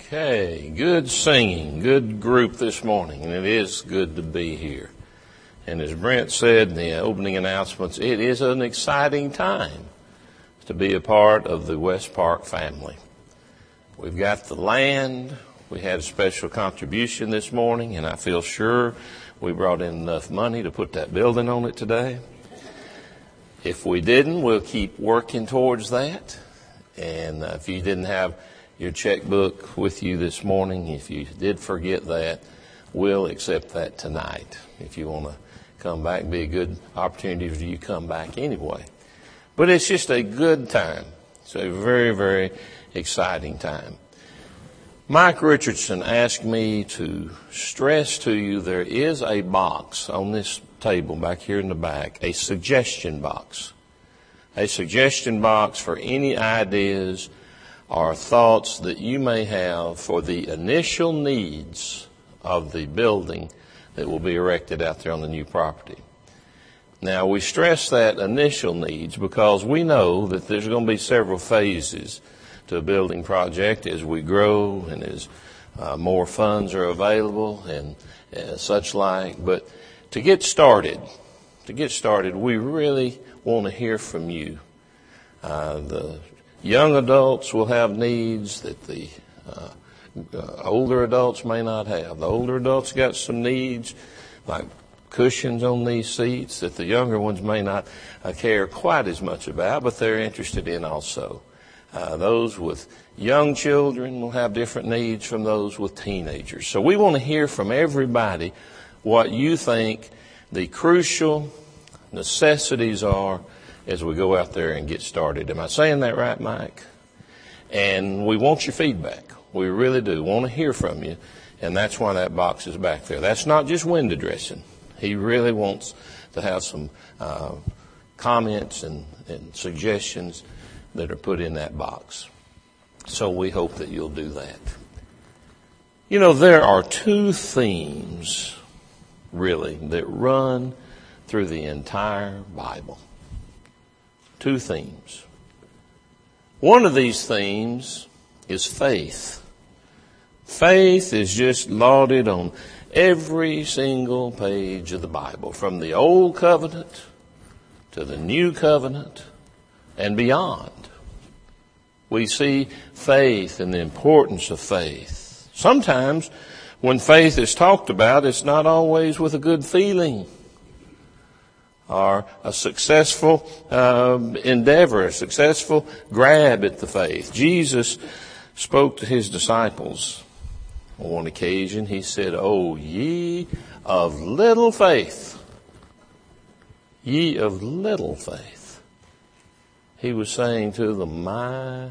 Okay, good singing, good group this morning, and it is good to be here. And as Brent said in the opening announcements, it is an exciting time to be a part of the West Park family. We've got the land. We had a special contribution this morning, and I feel sure we brought in enough money to put that building on it today. If we didn't, we'll keep working towards that. And if you didn't have your checkbook with you this morning, if you did forget that, we'll accept that tonight. If you want to come back, it'd be a good opportunity for you to come back anyway. But it's just a good time. It's a very, very exciting time. Mike Richardson asked me to stress to you there is a box on this table back here in the back, a suggestion box. A suggestion box for any ideas or thoughts that you may have for the initial needs of the building that will be erected out there on the new property. Now, we stress that initial needs because we know that there's going to be several phases to a building project as we grow and as more funds are available and such like. But to get started, we really want to hear from you. The young adults will have needs that the older adults may not have. The older adults got some needs like cushions on these seats that the younger ones may not care quite as much about, but they're interested in also. Those with young children will have different needs from those with teenagers. So we want to hear from everybody what you think the crucial necessities are as we go out there and get started. Am I saying that right, Mike? And we want your feedback. We really do want to hear from you, and that's why that box is back there. That's not just window dressing. He really wants to have some comments and suggestions that are put in that box. So we hope that you'll do that. You know, there are two themes, really, that run through the entire Bible. Two themes. One of these themes is faith. Faith is just lauded on every single page of the Bible, from the Old Covenant to the New Covenant and beyond. We see faith and the importance of faith. Sometimes when faith is talked about, it's not always with a good feeling or a successful endeavor, a successful grab at the faith. Jesus spoke to his disciples on one occasion. He said, "Oh, ye of little faith, ye of little faith." He was saying to them, my.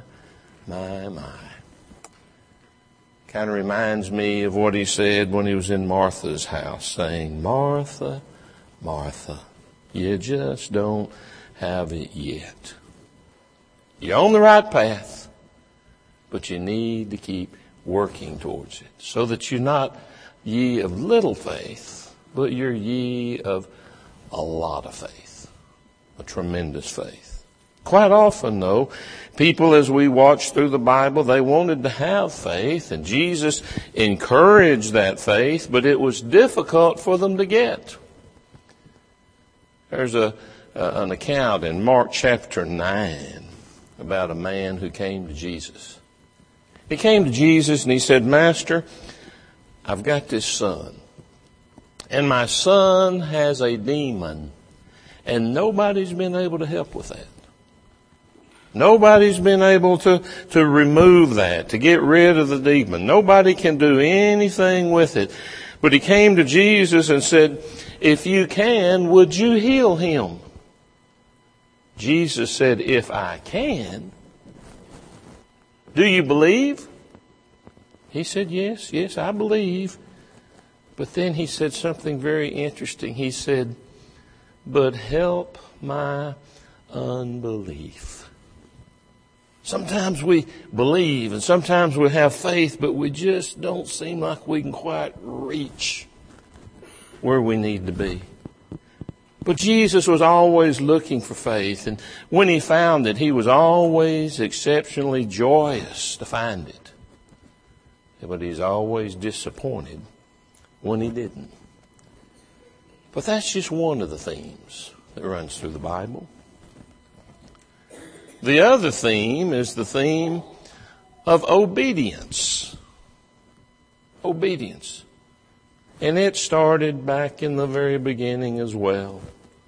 Kind of reminds me of what he said when he was in Martha's house, saying, "Martha, Martha, you just don't have it yet. You're on the right path, but you need to keep working towards it so that you're not ye of little faith, but you're ye of a lot of faith, a tremendous faith." Quite often, though, people, as we watch through the Bible, they wanted to have faith, and Jesus encouraged that faith, but it was difficult for them to get. There's an account in Mark chapter 9 about a man who came to Jesus. He came to Jesus and he said, "Master, I've got this son, and my son has a demon, and nobody's been able to help with that. Nobody's been able to remove that, to get rid of the demon. Nobody can do anything with it." But he came to Jesus and said, "If you can, would you heal him?" Jesus said, "If I can, do you believe?" He said, yes, I believe. But then he said something very interesting. He said, "But help my unbelief." Sometimes we believe and sometimes we have faith, but we just don't seem like we can quite reach where we need to be. But Jesus was always looking for faith, and when he found it, he was always exceptionally joyous to find it. but he's always disappointed when he didn't. But that's just one of the themes that runs through the Bible. The other theme is the theme of obedience. Obedience. And it started back in the very beginning as well.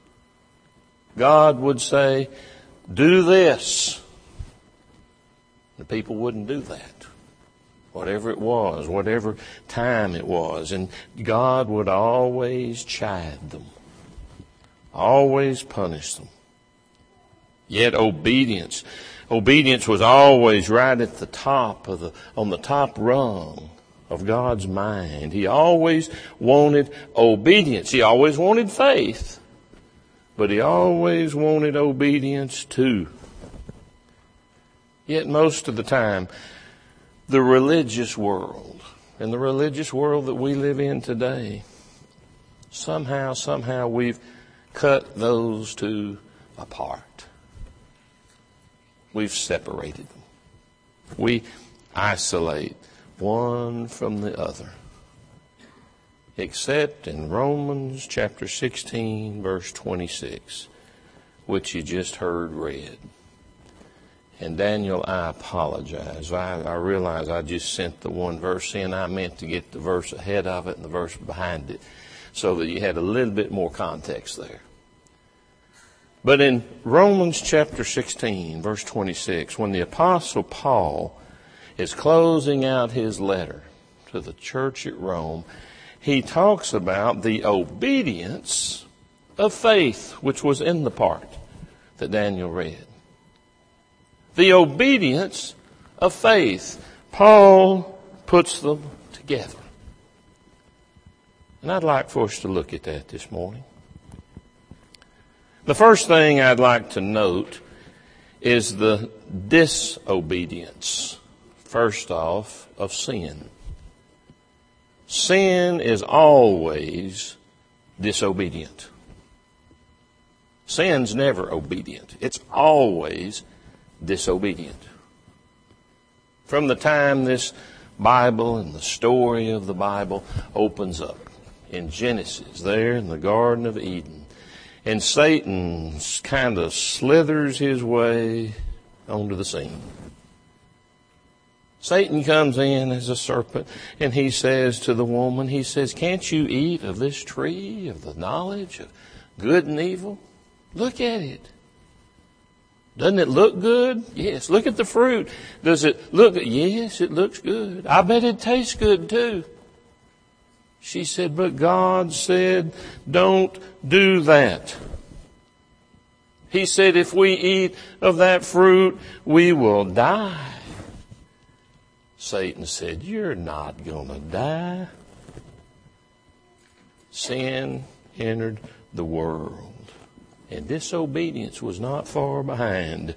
God would say, do this. The people wouldn't do that. Whatever it was, whatever time it was. And God would always chide them. Always punish them. Yet obedience was always right at the top on the top rung of God's mind. He always wanted obedience. He always wanted faith. But he always wanted obedience too. Yet most of the time, the religious world, and the religious world that we live in today, somehow we've cut those two apart. We've separated them. We isolate one from the other. Except in Romans chapter 16, verse 26, which you just heard read. And Daniel, I apologize. I realize I just sent the one verse in. I meant to get the verse ahead of it and the verse behind it so that you had a little bit more context there. But in Romans chapter 16, verse 26, when the Apostle Paul is closing out his letter to the church at Rome, he talks about the obedience of faith, which was in the part that Daniel read. The obedience of faith. Paul puts them together. And I'd like for us to look at that this morning. The first thing I'd like to note is the disobedience, first off, of sin. Sin is always disobedient. Sin's never obedient. It's always disobedient. From the time this Bible and the story of the Bible opens up in Genesis, there in the Garden of Eden, and Satan kind of slithers his way onto the scene. Satan comes in as a serpent, and he says to the woman, he says, can't you eat of this tree of the knowledge of good and evil? Look at it. Doesn't it look good? Yes. Look at the fruit. Does it look good? Yes, it looks good. I bet it tastes good too. She said, but God said, don't do that. He said, if we eat of that fruit, we will die. Satan said, you're not going to die. Sin entered the world, and disobedience was not far behind.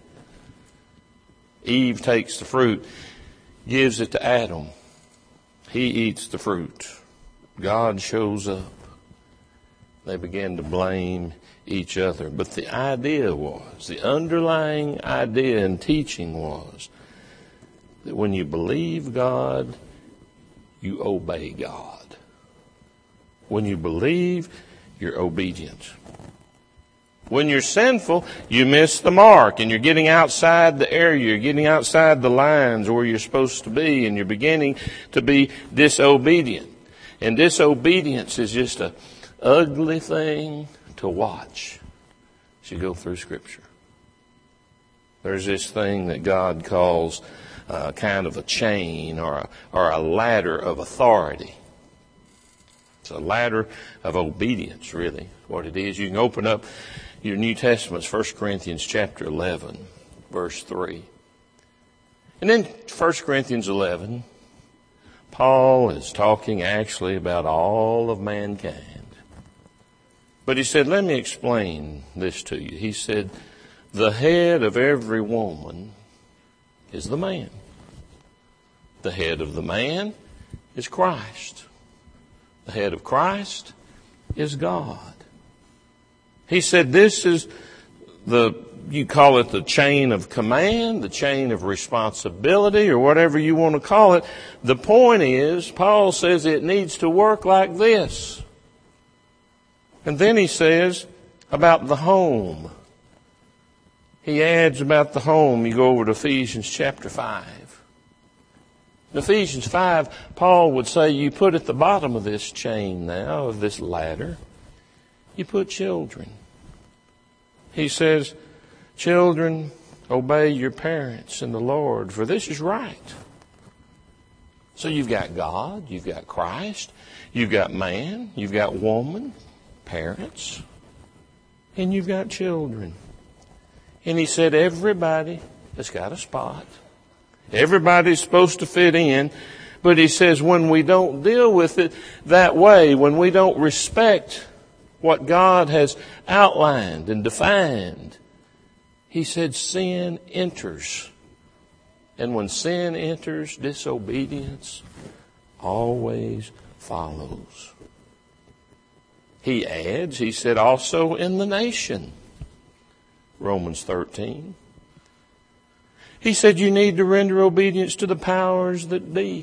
Eve takes the fruit, gives it to Adam. He eats the fruit. God shows up. They begin to blame each other. But the idea was, the underlying idea and teaching was, that when you believe God, you obey God. When you believe, you're obedient. When you're sinful, you miss the mark and you're getting outside the area, you're getting outside the lines where you're supposed to be, and you're beginning to be disobedient. And disobedience is just an ugly thing to watch as you go through Scripture. There's this thing that God calls kind of a chain or a ladder of authority. It's a ladder of obedience, really, what it is. You can open up your New Testament, 1 Corinthians chapter 11, verse 3. And in 1 Corinthians 11, Paul is talking actually about all of mankind. But he said, let me explain this to you. He said, the head of every woman is the man. The head of the man is Christ. The head of Christ is God. He said this is the you call it the chain of command, the chain of responsibility, or whatever you want to call it. The point is, Paul says it needs to work like this. And then he says about the home. He adds about the home. You go over to Ephesians chapter 5. In Ephesians 5, Paul would say you put at the bottom of this chain now, of this ladder, you put children. He says, children, obey your parents in the Lord, for this is right. So you've got God, you've got Christ, you've got man, you've got woman, parents, and you've got children. And he said everybody has got a spot. Everybody's supposed to fit in. But he says when we don't deal with it that way, when we don't respect what God has outlined and defined, he said sin enters. And when sin enters, disobedience always follows. He adds, he said also in the nation. Romans 13. He said you need to render obedience to the powers that be.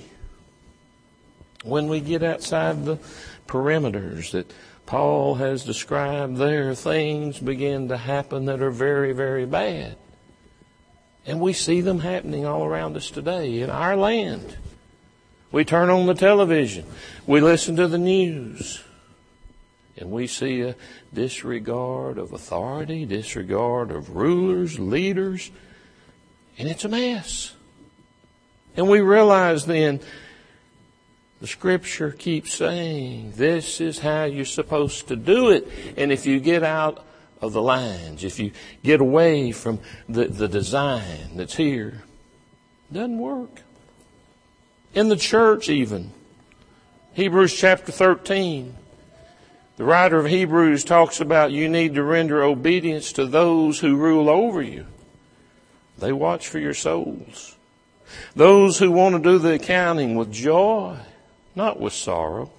When we get outside the perimeters that Paul has described there, things begin to happen that are very, very bad. And we see them happening all around us today in our land. We turn on the television. We listen to the news. And we see a disregard of authority, disregard of rulers, leaders. And it's a mess. And we realize then, the Scripture keeps saying, this is how you're supposed to do it. And if you get out of the lines, if you get away from the design that's here, it doesn't work. In the church even, Hebrews chapter 13, the writer of Hebrews talks about you need to render obedience to those who rule over you. They watch for your souls. Those who want to do the accounting with joy, not with sorrow.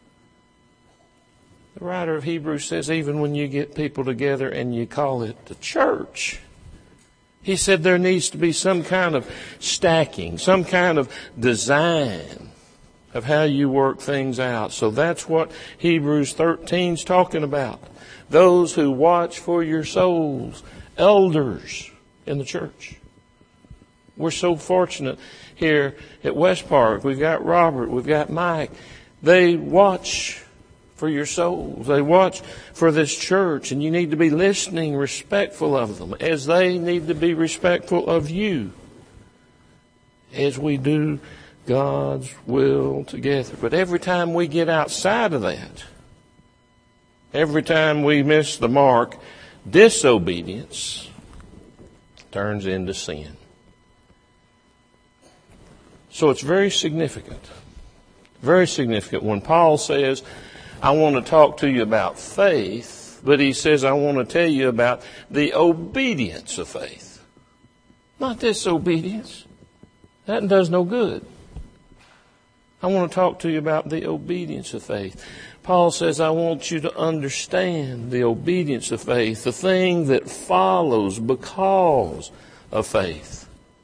The writer of Hebrews says even when you get people together and you call it the church, he said there needs to be some kind of stacking, some kind of design of how you work things out. So that's what Hebrews 13 is talking about. Those who watch for your souls, elders in the church. We're so fortunate here at West Park. We've got Robert, we've got Mike. They watch for your souls. They watch for this church, and you need to be listening, respectful of them, as they need to be respectful of you as we do God's will together. But every time we get outside of that, every time we miss the mark, disobedience turns into sin. So it's very significant. Very significant when Paul says, I want to talk to you about faith, but he says, I want to tell you about the obedience of faith. Not disobedience. That does no good. I want to talk to you about the obedience of faith. Paul says, I want you to understand the obedience of faith, the thing that follows because of faith.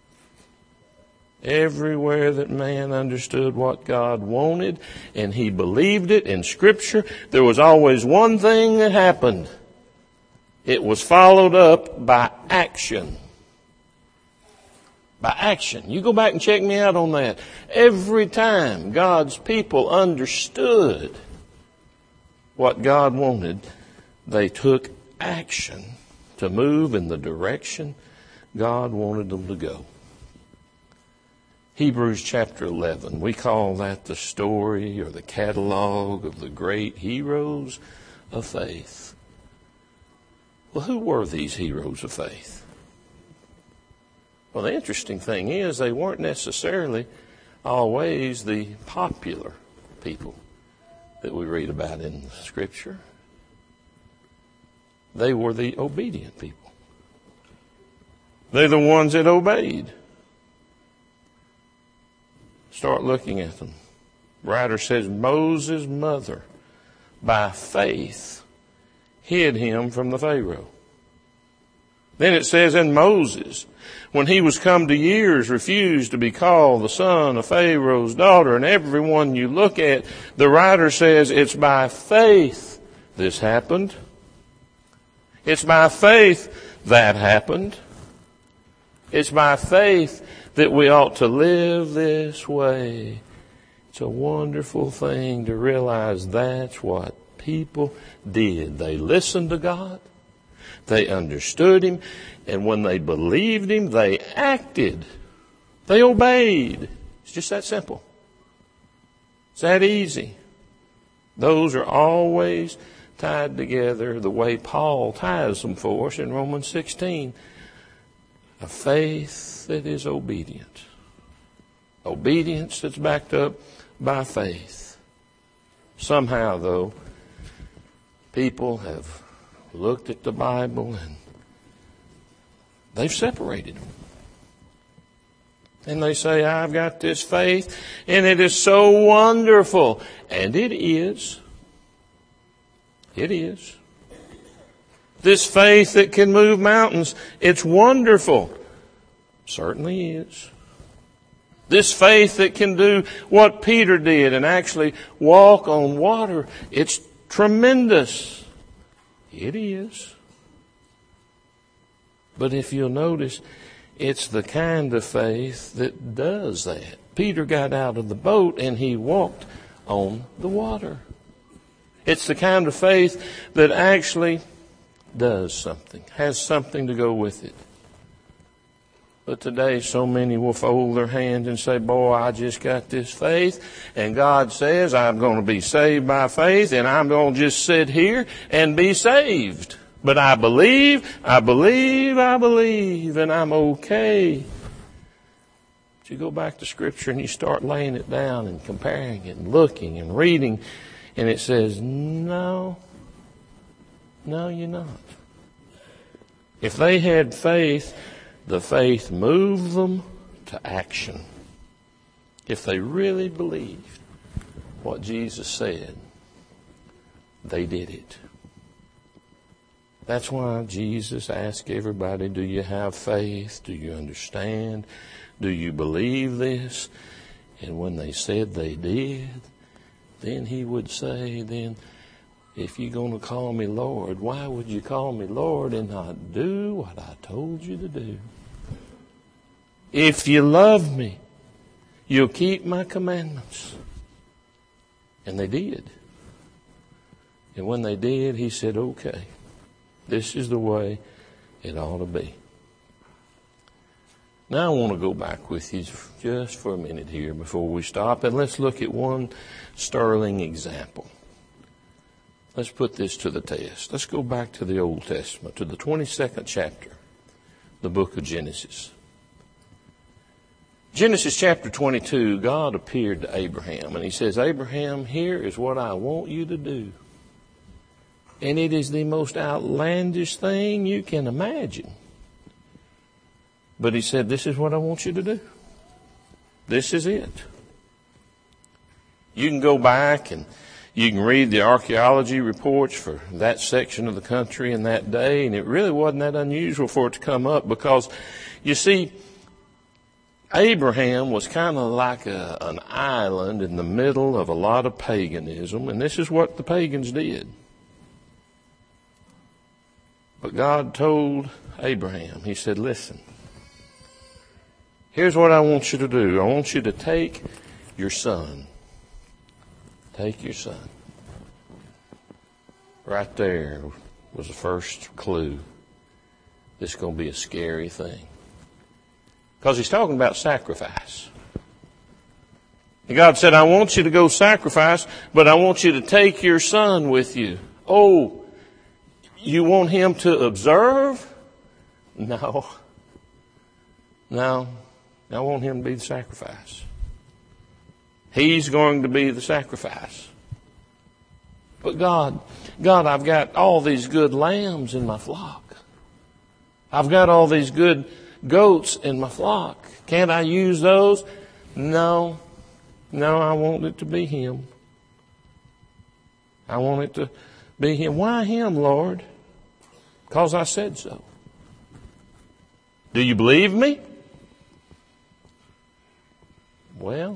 Everywhere that man understood what God wanted and he believed it in Scripture, there was always one thing that happened. It was followed up by action. By action. You go back and check me out on that. Every time God's people understood what God wanted, they took action to move in the direction God wanted them to go. Hebrews chapter 11, we call that the story or the catalog of the great heroes of faith. Well, who were these heroes of faith? Well, the interesting thing is they weren't necessarily always the popular people that we read about in the Scripture. They were the obedient people. They're the ones that obeyed. Start looking at them. The writer says Moses' mother, by faith, hid him from the Pharaoh. Then it says, and Moses, when he was come to years, refused to be called the son of Pharaoh's daughter. And everyone you look at, the writer says it's by faith this happened. It's by faith that happened. It's by faith that we ought to live this way. It's a wonderful thing to realize that's what people did. They listened to God. They understood Him. And when they believed Him, they acted. They obeyed. It's just that simple. It's that easy. Those are always tied together the way Paul ties them for us in Romans 16. A faith that is obedient. Obedience that's backed up by faith. Somehow, though, people have looked at the Bible and they've separated them. And they say, I've got this faith and it is so wonderful. And it is. It is. This faith that can move mountains, it's wonderful. Certainly is. This faith that can do what Peter did and actually walk on water, it's tremendous. It is. But if you'll notice, it's the kind of faith that does that. Peter got out of the boat and he walked on the water. It's the kind of faith that actually does something, has something to go with it. But today so many will fold their hands and say, boy, I just got this faith and God says I'm going to be saved by faith and I'm going to just sit here and be saved. But I believe, and I'm okay. But you go back to Scripture and you start laying it down and comparing it and looking and reading, and it says, no, you're not. If they had faith, the faith moved them to action. If they really believed what Jesus said, they did it. That's why Jesus asked everybody, do you have faith? Do you understand? Do you believe this? And when they said they did, then He would say, then if you're going to call me Lord, why would you call me Lord and not do what I told you to do? If you love me, you'll keep my commandments. And they did. And when they did, He said, okay, this is the way it ought to be. Now I want to go back with you just for a minute here before we stop, and let's look at one sterling example. Let's put this to the test. Let's go back to the Old Testament, to the 22nd chapter, the book of Genesis. Genesis chapter 22, God appeared to Abraham, and He says, Abraham, here is what I want you to do. And it is the most outlandish thing you can imagine. But He said, this is what I want you to do. This is it. You can go back and you can read the archaeology reports for that section of the country in that day, and it really wasn't that unusual for it to come up because, you see, Abraham was kind of like an island in the middle of a lot of paganism, and this is what the pagans did. But God told Abraham, He said, listen, here's what I want you to do. I want you to take your son. Take your son. Right there was the first clue. This is going to be a scary thing. Because He's talking about sacrifice. And God said, I want you to go sacrifice, but I want you to take your son with you. Oh, you want him to observe? No. I want him to be the sacrifice. He's going to be the sacrifice. But God, I've got all these good lambs in my flock. I've got all these good goats in my flock. Can't I use those? No, I want it to be him. I want it to be him. Why him, Lord? Because I said so. Do you believe me? Well,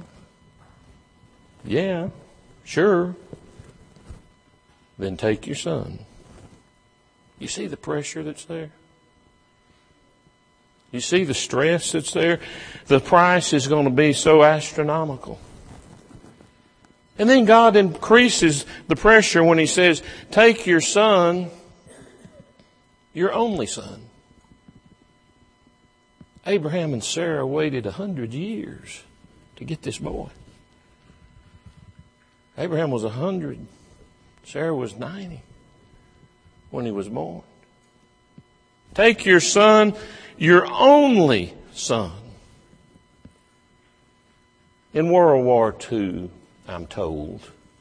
yeah, sure. Then take your son. You see the pressure that's there? You see the stress that's there? The price is going to be so astronomical. And then God increases the pressure when He says, take your son, your only son. Abraham and Sarah waited 100 years to get this boy. Abraham was 100. Sarah was 90 when he was born. Take your son, your only son. In World War II, I'm told,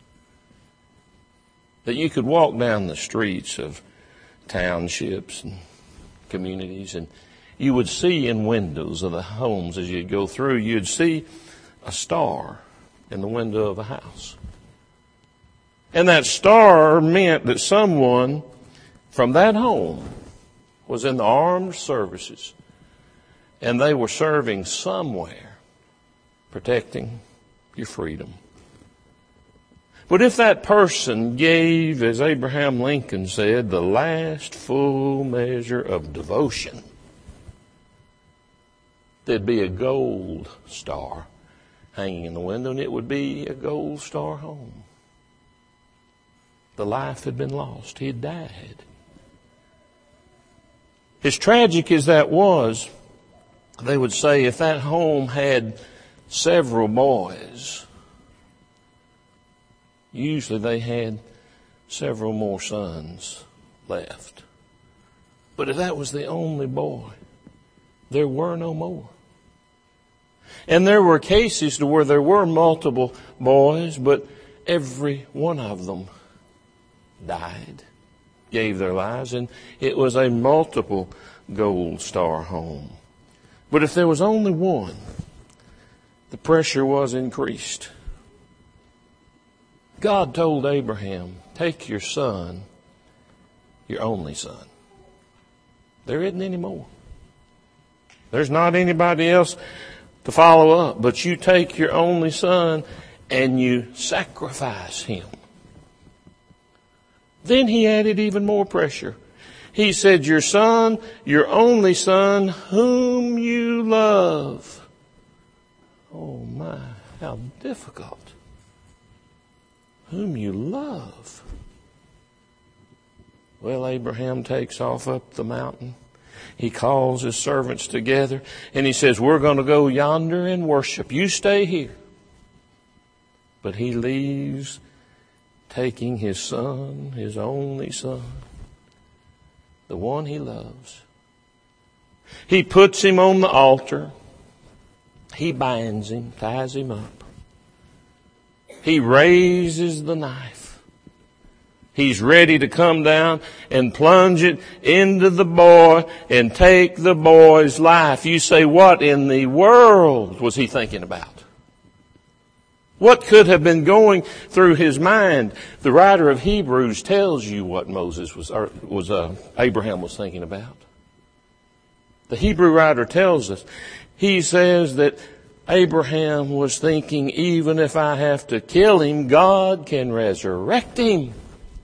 that you could walk down the streets of townships and communities, and you would see in windows of the homes as you'd go through, you'd see a star in the window of a house. And that star meant that someone from that home was in the armed services, and they were serving somewhere, protecting your freedom. But if that person gave, as Abraham Lincoln said, the last full measure of devotion, there'd be a gold star hanging in the window, and it would be a gold star home. The life had been lost. He had died. As tragic as that was, they would say if that home had several boys, usually they had several more sons left. But if that was the only boy, there were no more. And there were cases to where there were multiple boys, but every one of them died, gave their lives, and it was a multiple gold star home. But if there was only one, the pressure was increased. God told Abraham, take your son, your only son. There isn't any more. There's not anybody else to follow up, but you take your only son and you sacrifice him. Then he added even more pressure. He said, your son, your only son, whom you love. Oh my, how difficult. Whom you love. Well, Abraham takes off up the mountain. He calls his servants together and he says, we're going to go yonder and worship. You stay here. But he leaves, taking his son, his only son, the one he loves. He puts him on the altar. He binds him, ties him up. He raises the knife. He's ready to come down and plunge it into the boy and take the boy's life. You say, what in the world was he thinking about? What could have been going through his mind? The writer of Hebrews tells you what Abraham was thinking about. The Hebrew writer tells us. He says that Abraham was thinking, even if I have to kill him, God can resurrect him.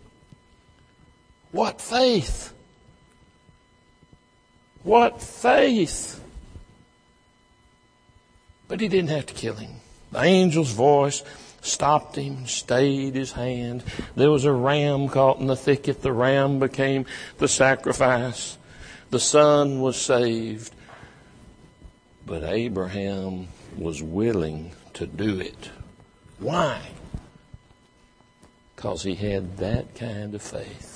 What faith! What faith! But he didn't have to kill him. The angel's voice stopped him, stayed his hand. There was a ram caught in the thicket. The ram became the sacrifice. The son was saved. But Abraham was willing to do it. Why? Because he had that kind of faith.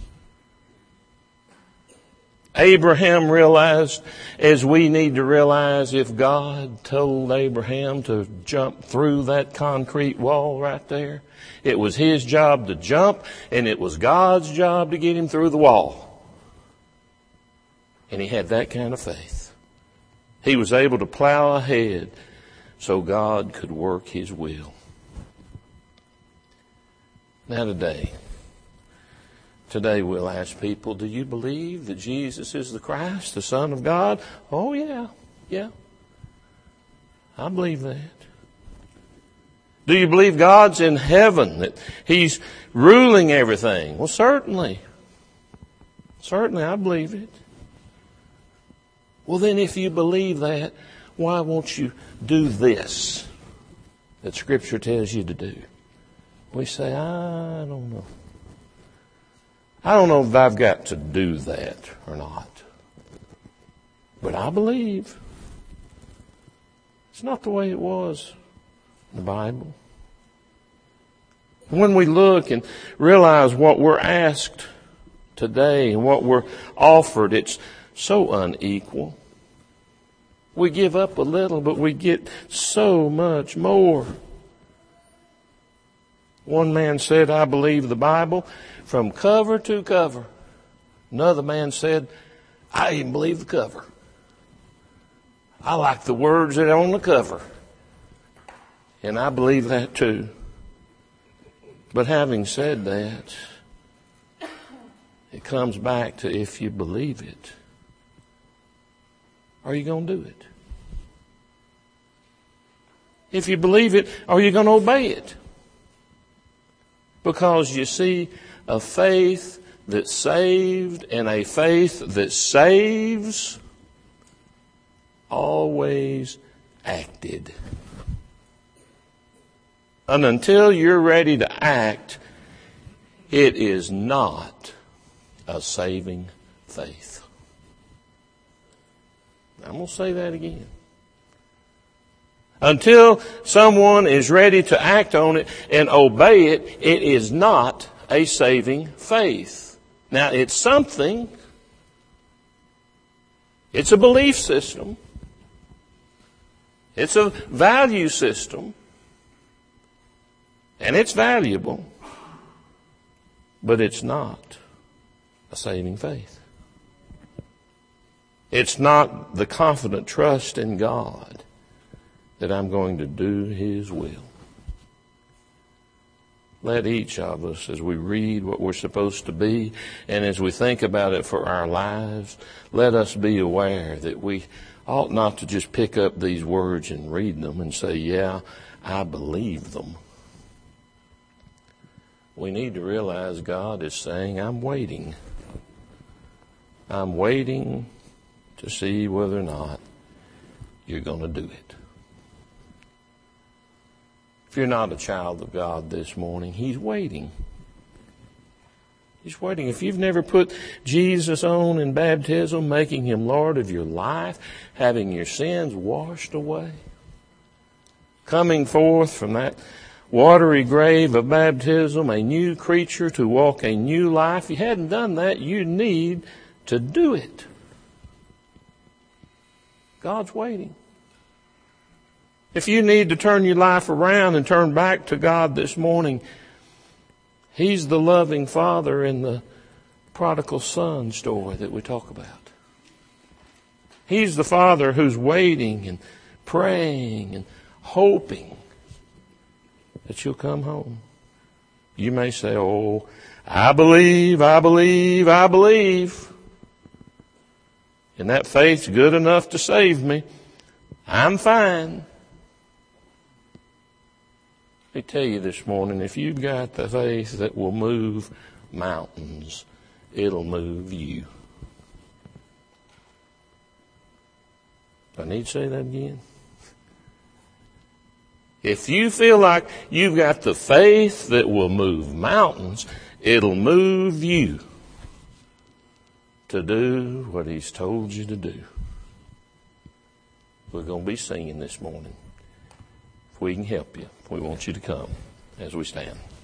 Abraham realized, as we need to realize, if God told Abraham to jump through that concrete wall right there, it was his job to jump, and it was God's job to get him through the wall. And he had that kind of faith. He was able to plow ahead so God could work his will. Now today, Today we'll ask people, do you believe that Jesus is the Christ, the Son of God? Oh, yeah. I believe that. Do you believe God's in heaven, that He's ruling everything? Well, certainly. Certainly, I believe it. Well, then if you believe that, why won't you do this that Scripture tells you to do? We say, I don't know. I don't know if I've got to do that or not. But I believe. It's not the way it was in the Bible. When we look and realize what we're asked today and what we're offered, it's so unequal. We give up a little, but we get so much more. One man said, I believe the Bible from cover to cover. Another man said, I even believe the cover. I like the words that are on the cover. And I believe that too. But having said that, it comes back to if you believe it, are you going to do it? If you believe it, are you going to obey it? Because you see, a faith that's saved and a faith that saves always acted. And until you're ready to act, it is not a saving faith. I'm going to say that again. Until someone is ready to act on it and obey it, it is not a saving faith. Now, it's something. It's a belief system. It's a value system. And it's valuable. But it's not a saving faith. It's not the confident trust in God that I'm going to do His will. Let each of us, as we read what we're supposed to be, and as we think about it for our lives, let us be aware that we ought not to just pick up these words and read them and say, yeah, I believe them. We need to realize God is saying, I'm waiting. I'm waiting to see whether or not you're going to do it. If you're not a child of God this morning, He's waiting. He's waiting. If you've never put Jesus on in baptism, making Him Lord of your life, having your sins washed away, coming forth from that watery grave of baptism, a new creature to walk a new life, if you hadn't done that, you need to do it. God's waiting. If you need to turn your life around and turn back to God this morning, He's the loving Father in the prodigal son story that we talk about. He's the Father who's waiting and praying and hoping that you'll come home. You may say, oh, I believe. And that faith's good enough to save me. I'm fine. Let me tell you this morning, if you've got the faith that will move mountains, it'll move you. I need to say that again. If you feel like you've got the faith that will move mountains, it'll move you to do what He's told you to do. We're going to be singing this morning. If we can help you, we want you to come as we stand.